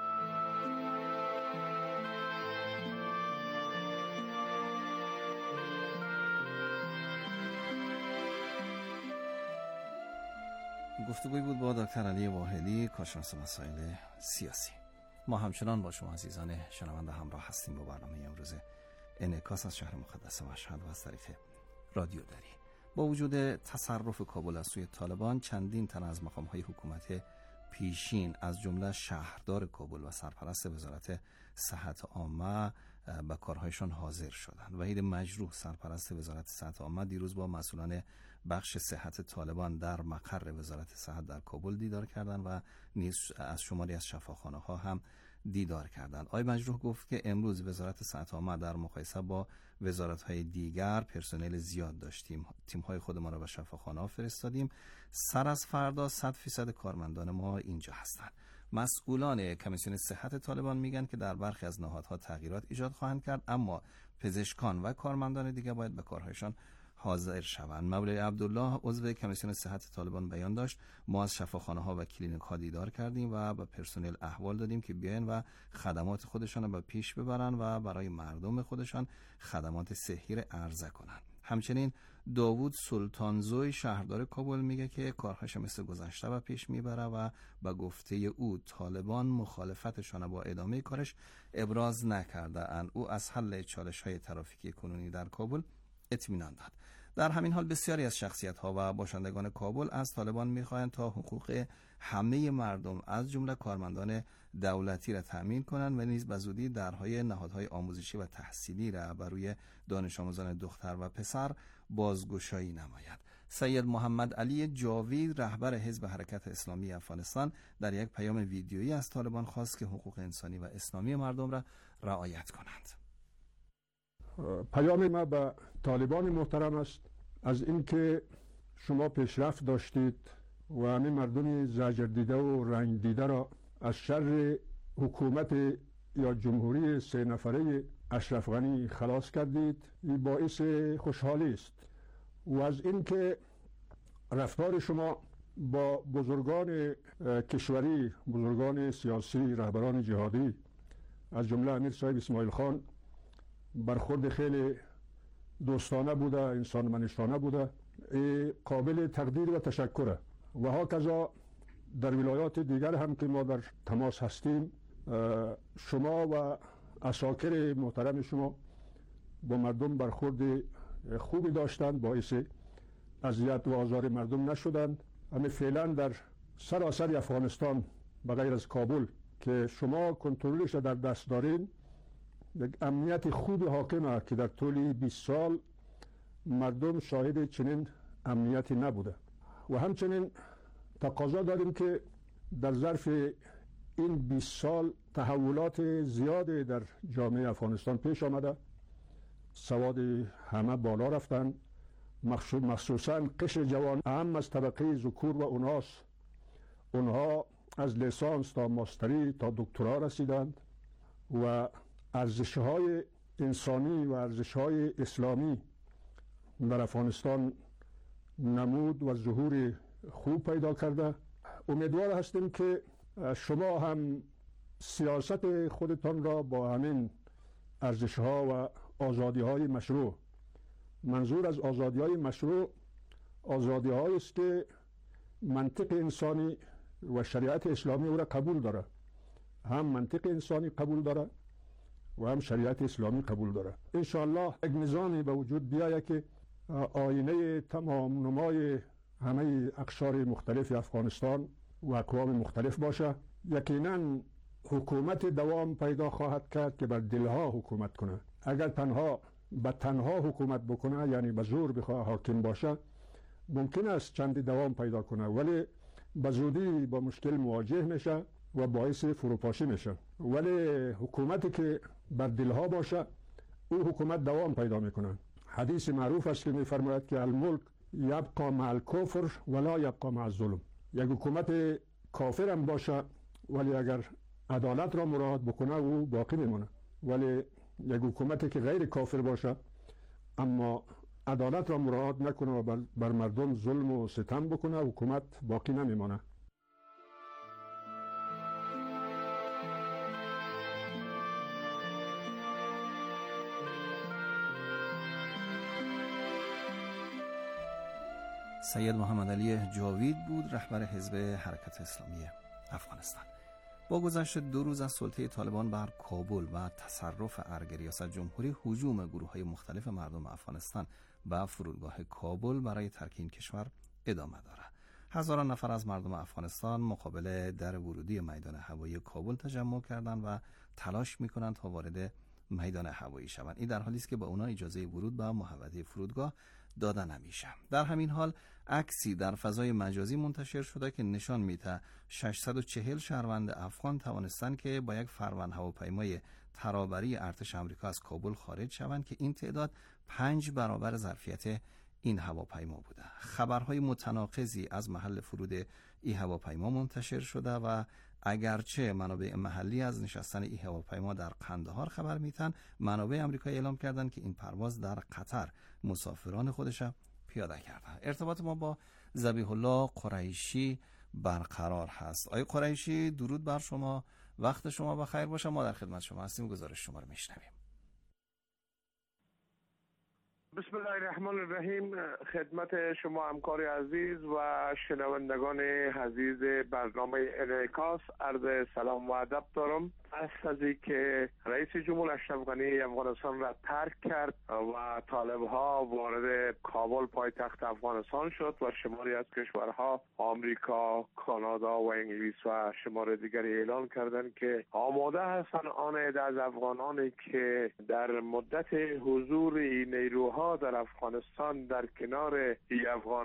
گفتگوی بود با دکتر علی واحدی، کارشناس مسائل سیاسی. ما همچنان با شما عزیزان شنونده همراه هستیم با برنامه امروز انعکاس از شهر مقدس مشهد و از طریق رادیو دری. با وجود تصرف کابل از سوی طالبان، چندین تن از مقام‌های حکومت پیشین از جمله شهردار کابل و سرپرست وزارت صحت عامه به کارهایشان حاضر شدند. وحید مجروح، سرپرست وزارت صحت عامه، دیروز با مسئولان بخش صحت طالبان در مقر وزارت صحت در کابل دیدار کردند و نیز از شماری از شفاخانه‌ها هم دیدار کردند. آقای مجروح گفت که امروز وزارت صحت عامه در مقایسه با وزارت‌های دیگر پرسنل زیاد داشتیم. تیم‌های خودمان را به شفاخانه‌ها فرستادیم. سر از فردا 100% کارمندان ما اینجا هستند. مسئولان کمیسیون صحت طالبان میگن که در برخی از نهادها تغییرات ایجاد خواهند کرد، اما پزشکان و کارمندان دیگر باید به کارهایشان حاضر شوند. مولوی عبدالله عضو کمیسیون صحت طالبان بیان داشت: ما از شفاخانه‌ها و کلینیک‌ها دیدار کردیم و به پرسنل احوال دادیم که بیاین و خدمات خودشان را به پیش ببرن و برای مردم خودشان خدمات صحی را عرضه کنند. همچنین داوود سلطانزوی شهردار کابل میگه که کارهاش مثل گذشته و پیش میبره و به گفته او طالبان مخالفتشان با ادامه کارش ابراز نکرده اند. او از حل چالش‌های ترافیکی کنونی در کابل اطمینان داد. در همین حال بسیاری از شخصیت‌ها و باشندگان کابل از طالبان می‌خواهند تا حقوق همه مردم از جمله کارمندان دولتی را تأمین کنند و نیز به زودی درهای نهادهای آموزشی و تحصیلی را بر روی دانش آموزان دختر و پسر بازگشایی نماید. سید محمد علی جاوید، رهبر حزب حرکت اسلامی افغانستان، در یک پیام ویدیویی از طالبان خواست که حقوق انسانی و اسلامی مردم را رعایت کنند. پیام ما به طالبان محترم است از اینکه شما پیشرفت داشتید و همین مردم زجر دیده و رنج دیده را از شر حکومت یا جمهوری 3 نفره اشرف غنی خلاص کردید. این باعث خوشحالی است و از اینکه رفتار شما با بزرگان کشوری، بزرگان سیاسی، رهبران جهادی از جمله امیر صاحب اسماعیل خان برخورد خیلی دوستانه بوده، انسان منشانه بوده، قابل تقدیر و تشکره. و هاکذا در ولایات دیگر هم که ما در تماس هستیم، شما و اساکر محترم شما با مردم برخورد خوبی داشتند، باعث اذیت و آزار مردم نشدند. همه فعلا در سراسر افغانستان به غیر از کابل که شما کنترلش در دست دارین، یک امنیت خوب حاکمه که در طول 20 سال مردم شاهد چنین امنیتی نبوده. و همچنین تقاضا داریم که در ظرف این 20 سال تحولات زیاد در جامعه افغانستان پیش آمده. سواد همه بالا رفتن، مخصوصا قشر جوان اهم از طبقه ذکور و اناث، اونها از لیسانس تا ماستری تا دکترا رسیدند و ارزش‌های انسانی و ارزش‌های اسلامی در افغانستان نمود و ظهور خوب پیدا کرده. امیدوار هستیم که شما هم سیاست خودتان را با همین ارزش‌ها و آزادی‌های مشروع، منظور از آزادی‌های مشروع آزادی‌هایی است که منطق انسانی و شریعت اسلامی او را قبول داره، هم منطق انسانی قبول داره و هم شریعت اسلامی قبول داره. انشاءالله یک نظامی به وجود بیاید که آینه تمام نمای همه اقشار مختلف افغانستان و اقوام مختلف باشه. یقینا حکومت دوام پیدا خواهد کرد که بر دلها حکومت کنه. اگر تنها حکومت بکنه، یعنی به زور بخواه حاکم باشه، ممکن است چندی دوام پیدا کنه، ولی به زودی با مشکل مواجه میشه و باعث فروپاشی میشه. ولی حکومتی که بر دلها باشه، او حکومت دوام پیدا میکنه. حدیث معروف است که میفرماید که الملک یبقى مع الکفر ولا یبقى مع الظلم. یک حکومت کافر هم باشه ولی اگر عدالت را مراعات بکنه او باقی میمونه، ولی یک حکومتی که غیر کافر باشه اما عدالت را مراعات نکنه و بر مردم ظلم و ستم بکنه، حکومت باقی نمیمونه. سید محمد علی جاوید بود، رهبر حزب حرکت اسلامی افغانستان. با گذشت 2 روز از سلطه طالبان بر کابل و تصرف ارگ ریاست جمهوری، هجوم گروه‌های مختلف مردم افغانستان به فرودگاه کابل برای ترک این کشور ادامه دارد. هزاران نفر از مردم افغانستان مقابل در ورودی میدان هوایی کابل تجمع کردند و تلاش می‌کنند تا وارد میدان هوایی شوند. این در حالی است که به اونا اجازه ورود به محوطه فرودگاه داده نمیشه. در همین حال عکسی در فضای مجازی منتشر شده که نشان میده 640 شهروند افغان توانستند که با یک فروند هواپیمای ترابری ارتش آمریکا از کابل خارج شوند که این تعداد 5 برابر ظرفیت این هواپیما بوده. خبرهای متناقضی از محل فرود این هواپیما منتشر شده و اگرچه منابع محلی از نشستن این هواپیما در قندهار خبر میتن، منابع آمریکایی اعلام کردند که این پرواز در قطر مسافران خودش پیاده کرده. ارتباط ما با ذبیح الله قریشی برقرار هست. آقای قریشی، درود بر شما، وقت شما بخیر باشه. ما در خدمت شما هستیم، گزارش شما رو میشنویم. بسم الله الرحمن الرحیم. خدمت شما همکار عزیز و شنوندگان عزیز برنامه انعکاس عرض سلام و ادب دارم. از که رئیس جمهور اشرف غنی افغانستان را ترک کرد و طالب‌ها وارد کابل پایتخت افغانستان شد و شماری از کشورها آمریکا، کانادا و انگلیس و شمار دیگری اعلان کردند که آماده هستند آن از افغانانی که در مدت حضور این نیروها در افغانستان در کنار این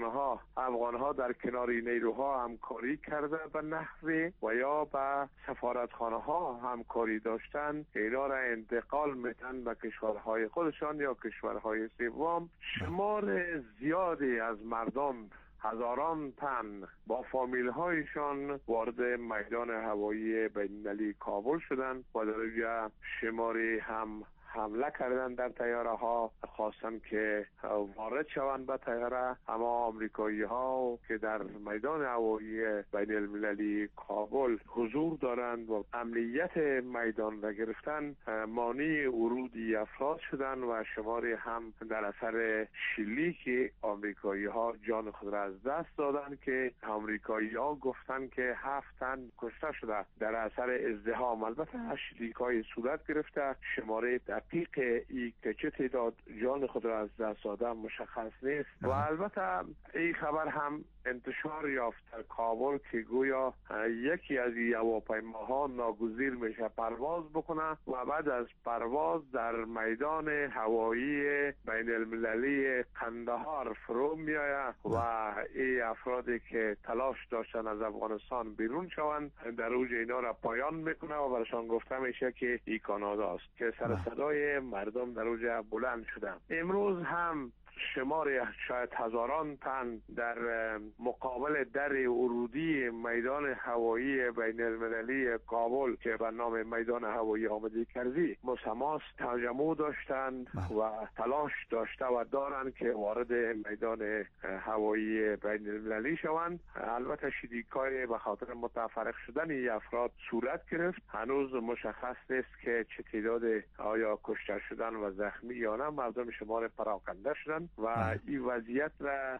افغانها در کنار این نیروها همکاری کرده به نحوی و یا به سفارتخانه‌ها همکاری داشتن، اینا را انتقال میتن به کشورهای خودشان یا کشورهای سوم. شمار زیادی از مردم، هزاران تن با فامیل هایشان وارد میدان هوایی بین‌المللی کابل شدند و در شماری هم حمله کردن در طیاره ها، خواستن که وارد شوند به طیاره. اما آمریکایی ها که در میدان هوایی بین المللی کابل حضور دارند و امنیت میدان را گرفتن، مانع ورودی افراد شدند و شماری هم در اثر شلیک آمریکایی ها جان خود را از دست دادند که آمریکایی ها گفتند که 7 تن کشته شده در اثر ازدحام. البته شلیک های صورت گرفته، شماره دقیق ای که چه تعداد جان خود را از دست داده مشخص نیست. و البته این خبر هم انتشار یافت در کابل که گویا یکی از این هواپیماها ناگزیر میشه پرواز بکنه و بعد از پرواز در میدان هوایی بین المللی قندهار فرو میآید و این افرادی که تلاش داشتن از افغانستان بیرون شوند در اوج اینا را پایان میکنه و برشان گفته میشه که این کانادا است که سر صدای مردم در اوج بلند شده. امروز هم شمار شاید هزاران تن در مقابل در ورودی میدان هوایی بین المللی کابل که به نام میدان هوایی حامد کرزی مسماس تجمع داشتند و تلاش داشته و دارند که وارد میدان هوایی بین المللی شوند. البته شلیک‌های به خاطر متفرق شدن این افراد صورت گرفت. هنوز مشخص نیست که چه تعداد آیا کشته شدن و زخمی یا نه. مردم شمار پراکنده شدن و این وضعیت را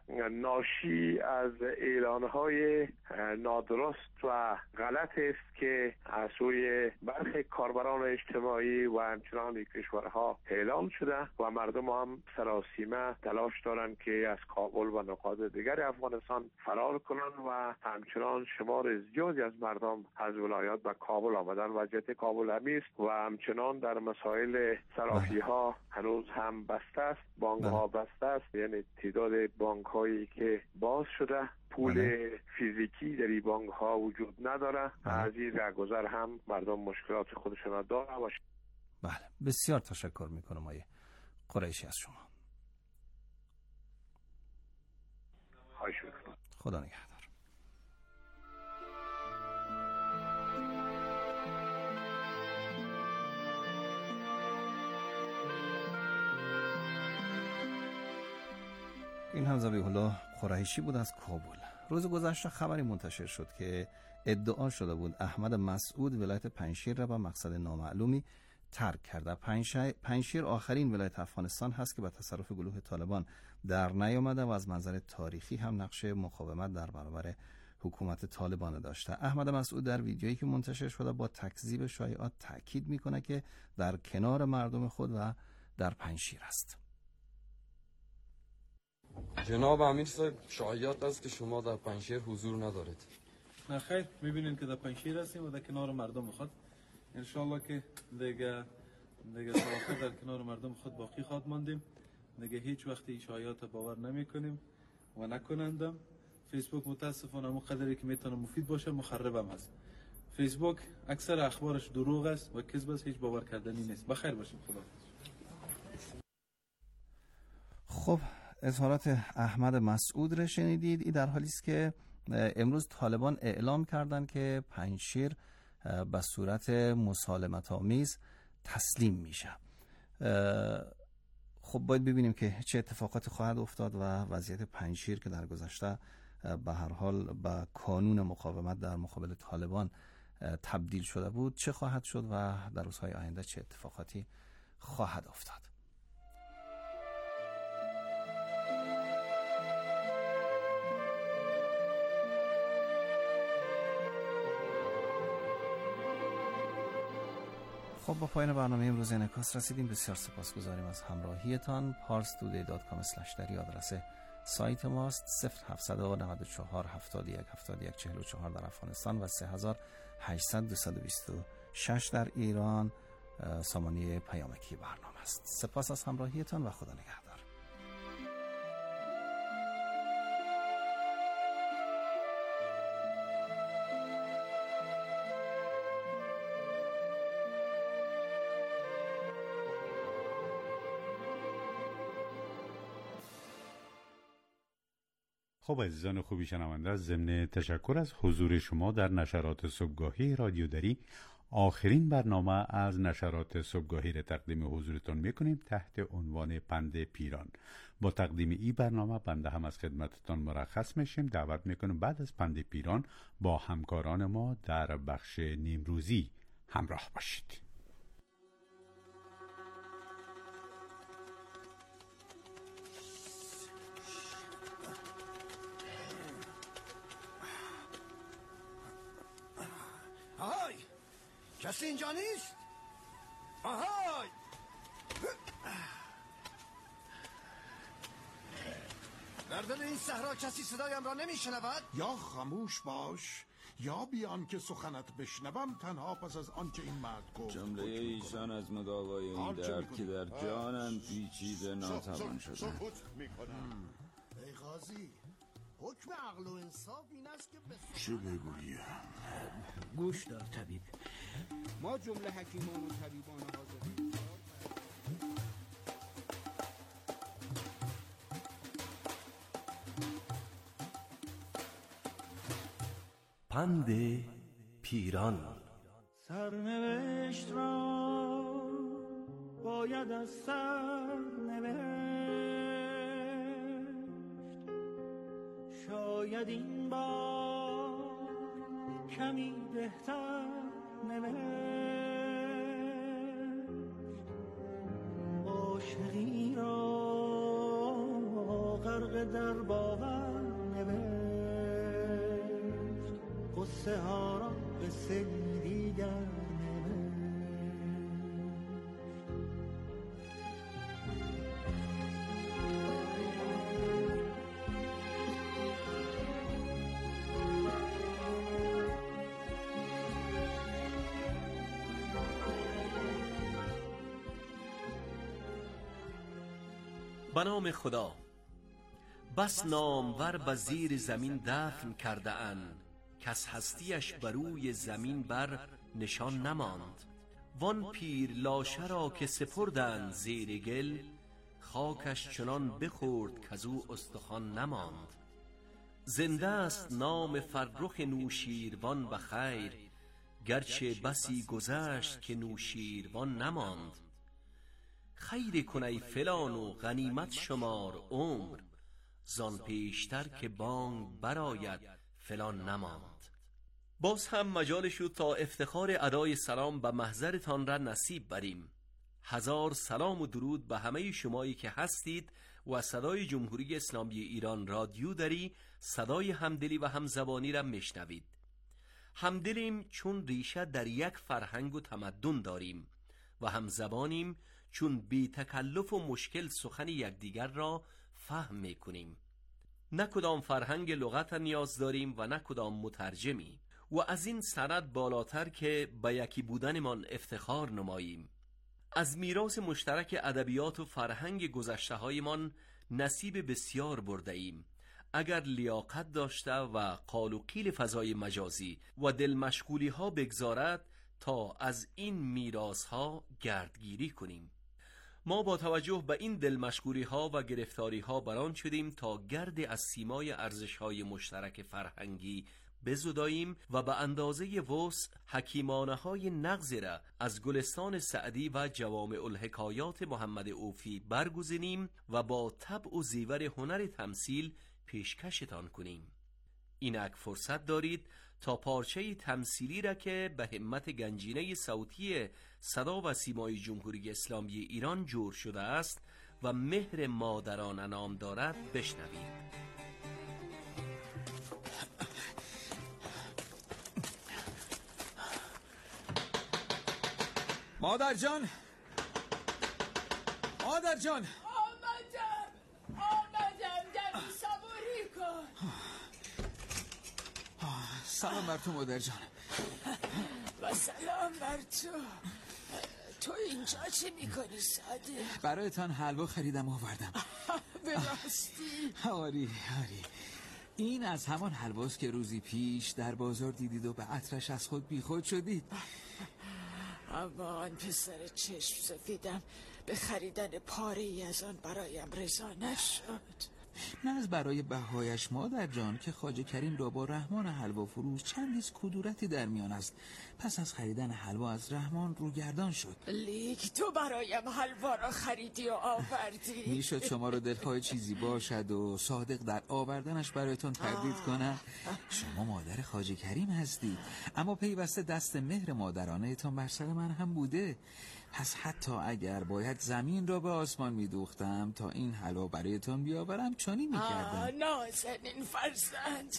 ناشی از اعلانهای نادرست و غلط است که از سوی برخی کاربران اجتماعی و همچنان کشورها اعلان شده و مردم هم سراسیمه تلاش دارند که از کابل و نقاط دیگر افغانستان فرار کنند و همچنان شمار زیادی از مردم از ولایات به کابل آمدن. وضعیت کابل همی است و همچنان در مسائل صرافی ها هنوز هم بسته است، بانک ها بسته است، یعنی تعداد بانک هایی که باز شده پول فیزیکی در این بانک ها وجود نداره. از این رهگذر هم مردم مشکلات خودشون داره. بله، بسیار تشکر میکنم آقای قریشی از شما. خواهش میکنم. خدا نگهدار. این هم ذبیح الله قریشی بود از کابل. روز گذشته خبری منتشر شد که ادعا شده بود احمد مسعود ولایت پنجشیر را به مقصد نامعلومی ترک کرده. پنجشیر آخرین ولایت افغانستان هست که به تصرف گروه طالبان در نیامده و از منظر تاریخی هم نقش مقاومت در برابر حکومت طالبان داشته. احمد مسعود در ویدیویی که منتشر شده با تکذیب شایعات تاکید میکنه که در کنار مردم خود و در پنجشیر است. جناب امیر صاحب، شایعات است که شما در پنجشیر حضور ندارید. نه خیر، میبینین که در پنجشیر هستیم و در کنار مردم خود. انشالله که دیگه صحافت در کنار مردم خود باقی خواهد ماندیم. دیگه هیچ وقتی شایعات باور نمی کنیم و نکنندم. فیسبوک متاسفانه اون قدری که میتونه مفید باشه مخرب هم هست. فیسبوک اکثر اخبارش دروغ است و کذب است، هیچ باور کردنی نیست. بخیر باشیم. خدا. خب اظهارات احمد مسعود را شنیدید. این در حالی است که امروز طالبان اعلام کردند که پنجشیر به صورت مسالمت آمیز تسلیم میشه. خب باید ببینیم که چه اتفاقاتی خواهد افتاد و وضعیت پنجشیر که در گذشته به هر حال به کانون مقاومت در مقابل طالبان تبدیل شده بود چه خواهد شد و در روزهای آینده چه اتفاقاتی خواهد افتاد. خب با پایان برنامه امروز انعکاس رسیدیم. بسیار سپاسگزاریم از همراهیتان. parstoday.com/dari آدرس سایت ماست. 0794 71 71 44 در افغانستان و 3800 226 در ایران سامانه پیامکی برنامه است. سپاس از همراهیتان و خدا نگهدار. خب عزیزان خوبی شنونده، ضمن تشکر از حضور شما در نشرات صبحگاهی رادیو دری، آخرین برنامه از نشرات صبحگاهی را تقدیم حضورتان میکنیم تحت عنوان پند پیران. با تقدیم این برنامه بنده هم از خدمتتان مرخص میشیم. دعوت میکنیم بعد از پند پیران با همکاران ما در بخش نیمروزی همراه باشید. آهای، کسی اینجا نیست؟ آهای، در دل این صحرا کسی صدایم را نمیشنود؟ یا خاموش باش یا بیان که سخنت بشنوم تنها پس از آنچه این مرد گفت. جمله ایشان از مداوای این درد که در جانم پیچیده ناتوان شده. ای قاضی، حکم عقل و انصاف این است که چه بگویم؟ گوش دار طبیب، ما جمله حکیمان و طبیبان حاضرین پند پیران. سرنوشت را باید از سر نوشت، شاید این بار کمی بهتر نوشت. عاشقی را غرق در باور نوشت، قصه ها را قصه دیگر نوشت. به نام خدا. بس نامور به زیر زمین دفن کرده اند، کس هستیش بروی زمین بر نشان نماند. وان پیر لاشه را که سپردند زیر گل، خاکش چنان بخورد کزو استخوان نماند. زنده است نام فرخ نوشیروان به خیر، گرچه بسی گذشت که نوشیروان نماند. خیر کن ای فلان و غنیمت شمار عمر، زان پیشتر که بانگ براید فلان نماند. باز هم مجال شد تا افتخار ادای سلام به محضرتان را نصیب بریم. هزار سلام و درود به همه شمایی که هستید و صدای جمهوری اسلامی ایران رادیو دری صدای همدلی و همزبانی را میشنوید. همدلیم چون ریشه در یک فرهنگ و تمدن داریم و همزبانیم چون بی تکلف و مشکل سخن یکدیگر را فهم میکنیم. نه کدام فرهنگ لغت نیاز داریم و نه کدام مترجمی، و از این سند بالاتر که به یکی بودنمان افتخار نماییم. از میراث مشترک ادبیات و فرهنگ گذشته هایمان نصیب بسیار برده ایم. اگر لیاقت داشته و قال و قیل فضای مجازی و دل مشغولی ها بگذارد تا از این میراث ها گردگیری کنیم. ما با توجه به این دل مشغولی ها و گرفتاری ها بران شدیم تا گرد از سیمای ارزش های مشترک فرهنگی بزداییم و به اندازه وسع حکیمانه های نغز را از گلستان سعدی و جوامع الحکایات محمد اوفی برگزینیم و با طبع و زیور هنر تمثیل پیشکشتان کنیم. اینک فرصت دارید تا پارچه تمثیلی را که به همت گنجینه صوتی صدا و سیمای جمهوری اسلامی ایران جور شده است و مهر مادران نام دارد بشنوید. مادر جان، مادر جان، آمدم دمی صبوری کن. سلام بر تو مادر جان. و سلام بر تو اینجا چه میکنی صادق؟ برایتان حلوا خریدم آوردم. به راستی؟ آری. این از همان حلواست که روزی پیش در بازار دیدید و به عطرش از خود بیخود شدید. اما آن پسر چشم سفیدم به خریدن پاره ای از آن برایم رضا نشد. نه از برای بهایش مادر جان که خواجه کریم را با رحمان حلوا فروش چندیز کدورتی در میان است. پس از خریدن حلوا از رحمان روگردان شد. لیک تو برایم حلوا را خریدی و آوردی. میشد شما را دلخواه چیزی باشد و صادق در آوردنش برایتون تردید کنه. شما مادر خواجه کریم هستید، اما پیوسته دست مهر مادرانه ایتان بر سر من هم بوده. پس حتی اگر باید زمین را به آسمان میدوختم تا این حلوا برایتان بیاورم چنین میکردم. نازنین فرزند،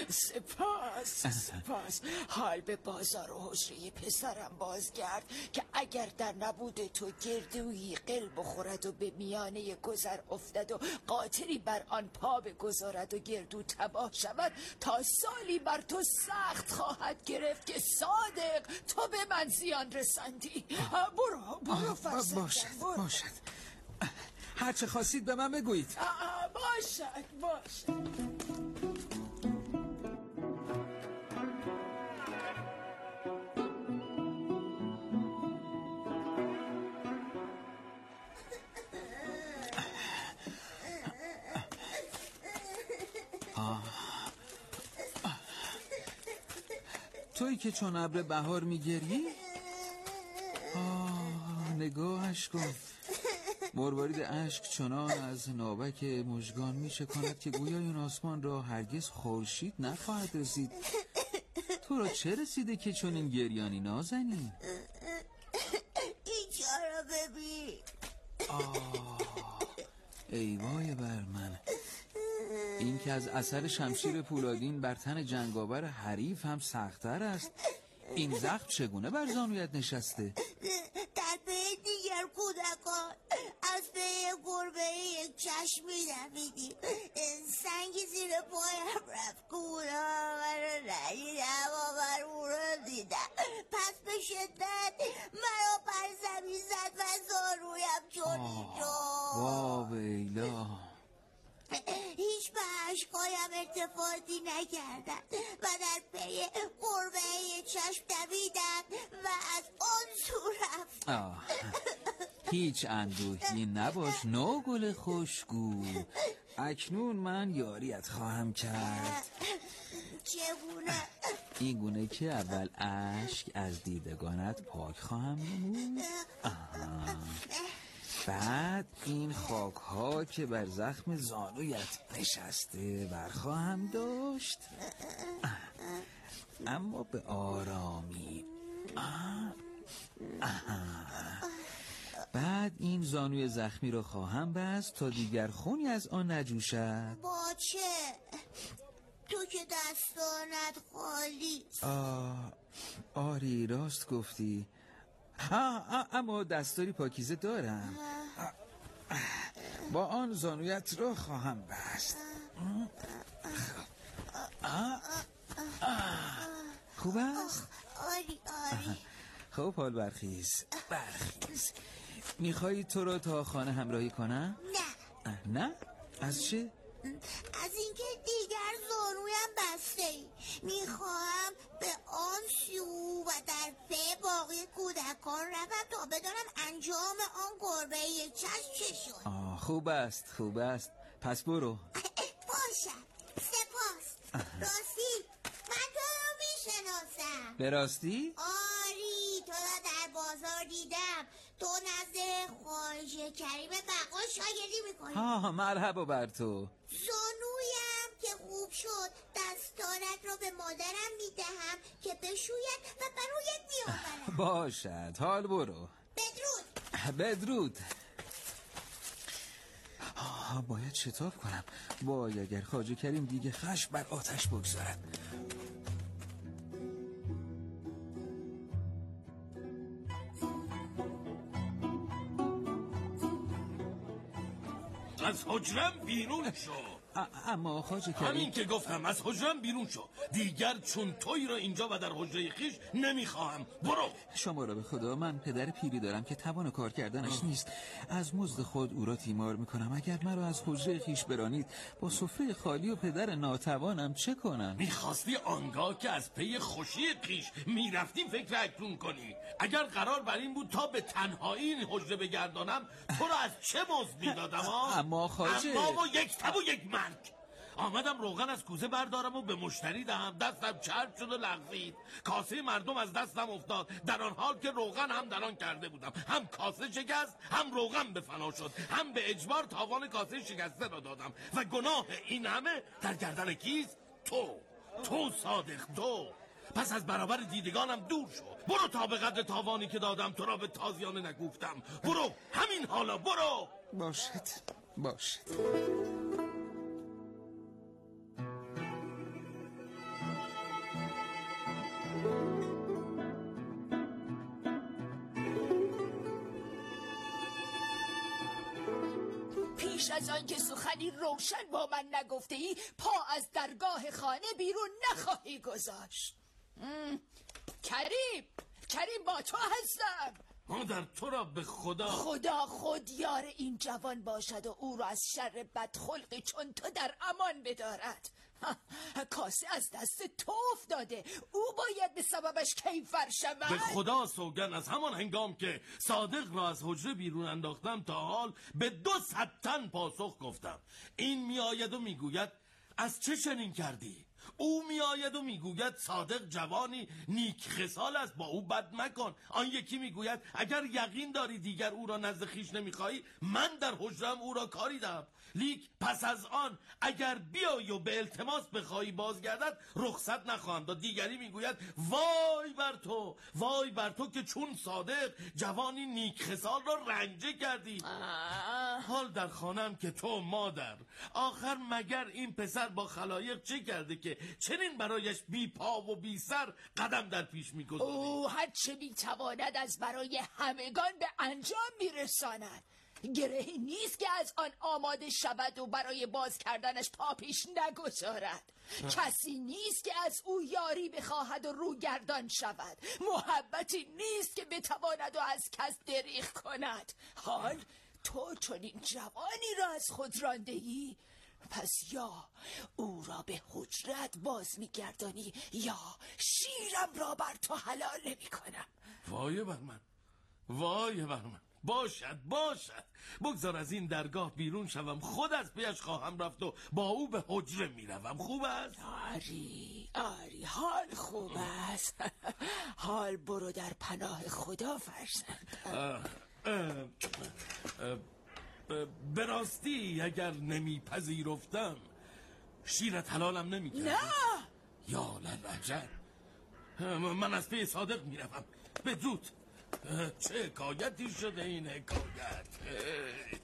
سپاس. حال به بازار و حجره پسرم بازگرد که اگر در نبود تو گردویی قل بخورد و به میانه گذر افتد و قاطری بر آن پا بگذارد و گردو تباه شود، تا سالی بر تو سخت خواهد گرفت که صادق تو به من زیان رساندی. برو فرزند. باشد. هرچه خواستید به من بگویید. باشد. تویی که چون ابر بهار میگری؟ نگاهش کن. مروارید اشک چنان از ناوک مژگان میشه کند که گویا این آسمان را هرگز خورشید نخواهد رسید. تو را چه رسیده که چون این گریانی نازنی؟ اینجا را ببین. ای وای بر من. این که از اثر شمشیر پولادین بر تن جنگاور حریف هم سخت‌تر است. این زخم چگونه بر زانویت نشسته؟ در پی دیگر کودکان از پی گربه یک چشم می‌دویدیم. سنگی زیر پایم رفت که اونا من رو ندیدم و من او رو دیدم. پس به شدت مرا پر زمین زد و زانویم چنین شد. وا ویلا. هیچ به اشکایم ارتفاعی نکردن و در پی گربه چشم دویدن و از آن سو رفتن. هیچ اندوهی نباش نوگل خوشگو. اکنون من یاریت خواهم کرد. چگونه؟ این گونه که اول اشک از دیدگانت پاک خواهم نمود. بعد این خاک ها که بر زخم زانویت نشسته برخواهم داشت. اما به آرامی. بعد این زانوی زخمی رو خواهم بست تا دیگر خونی از آن نجوشد. باچه تو که دستانت خالی. آری راست گفتی. اما دستاری پاکیزه دارم. با آن زانویت را خواهم بست. خوب است؟ آری. خب حال برخیز. میخوایی تو رو تا خانه همراهی کنم؟ نه؟ از چه؟ از اینکه دیگر زانویم بسته ای. میخواهم به آن سو و در پی باقی کودکان روم تا بدانم انجام آن گربه یک چشم چه شد. خوب است. پس برو. باشد. سپاس. راستی من تو رو میشناسم. به راستی؟ آری تو را در بازار دیدم. تو نزد خواهش کریم بقا شاگردی میکنی. مرحبا بر تو. زانویم که خوب شد دستانت را به مادرم میدهم که بشوید و برایت میآورم. باشد. حال برو. بدرود. باید شتاب کنم. وای اگر خواجه کریم دیگه خشم بر آتش بگذارد. از حجرم بیرون شو. اما خواجه کریم همین که گفتم از حجرم بیرون شو. دیگر چون توی را اینجا و در حجره خیش نمیخواهم. برو. شما را به خدا من پدر پیری دارم که توان کار کردنش نیست. از مزد خود او را تیمار میکنم. اگر مرا از حجره خیش برانید با سفره خالی و پدر ناتوانم چه کنم؟ میخواستی آنگاه که از پی خوشی خیش میرفتی فکر اکنون کنی. اگر قرار بر این بود تا به تنهایی این حجره بگردانم تو را از چه مزد میدادم؟ اما خواجه اما و یک تب و یک مرگ. آمدم روغن از کوزه بردارم و به مشتری دهم. دستم چرب شد و لغزید. کاسه مردم از دستم افتاد در آن حال که روغن هم در آن کرده بودم. هم کاسه شکست هم روغن به فنا شد. هم به اجبار تاوان کاسه شکسته را دادم و گناه این همه در گردن کیست؟ تو صادق تو. پس از برابر دیدگانم دور شو. برو تا به قدر تاوانی که دادم تو را به تازیانه نگفتم. برو همین حالا برو. باشد. پیش از آن که سخنی روشن با من نگفته ای پا از درگاه خانه بیرون نخواهی گذاشت. کریم با تو هستم. مادر تو را به خدا خود یار این جوان باشد و او را از شر بدخلقی چون تو در امان بدارد. کاسه از دست تو افتاده. او باید به سببش کیفر شود. به خدا سوگن از همان هنگام که صادق را از حجره بیرون انداختم تا حال به 200 تن پاسخ گفتم. این میآید و میگوید از چه چنین کردی؟ او میآید و میگوید صادق جوانی نیک خصال است با او بد مکن. آن یکی میگوید اگر یقین داری دیگر او را نزد خویش نمیخواهی من در حجرم او را کاری دهم. لیک پس از آن اگر بیایی و به التماس بخواهی بازگردد رخصت نخواهم داد. دیگری میگوید وای بر تو که چون صادق جوانی نیک خصال را رنجه کردی. حال در خانم که تو مادر آخر مگر این پسر با خلایق چه کرده که چنین برایش بی پا و بی سر قدم در پیش میگذاری؟ او هر چه میتواند از برای همگان به انجام میرساند. گرهی نیست که از آن آماده شود و برای باز کردنش پا پیش نگذارد. کسی نیست که از او یاری بخواهد و روگردان شود. محبتی نیست که بتواند و از کس دریغ کند. حال تو چون این جوانی را از خود رانده‌ای، پس یا او را به حجرت باز میگردانی یا شیرم را بر تو حلال نمی‌کنم. وای بر من. باشد بگذار از این درگاه بیرون شوم. خود از پیش خواهم رفت و با او به حجره میروم. خوب است؟ آری حال خوب است. حال برو در پناه خدا فرزند. به راستی اگر نمیپذیرفتم شیرت حلالم نمیکردی؟ نه. یا للعجب من از پی صادق میروم. بدرود. چه حکایتی شده این حکایت.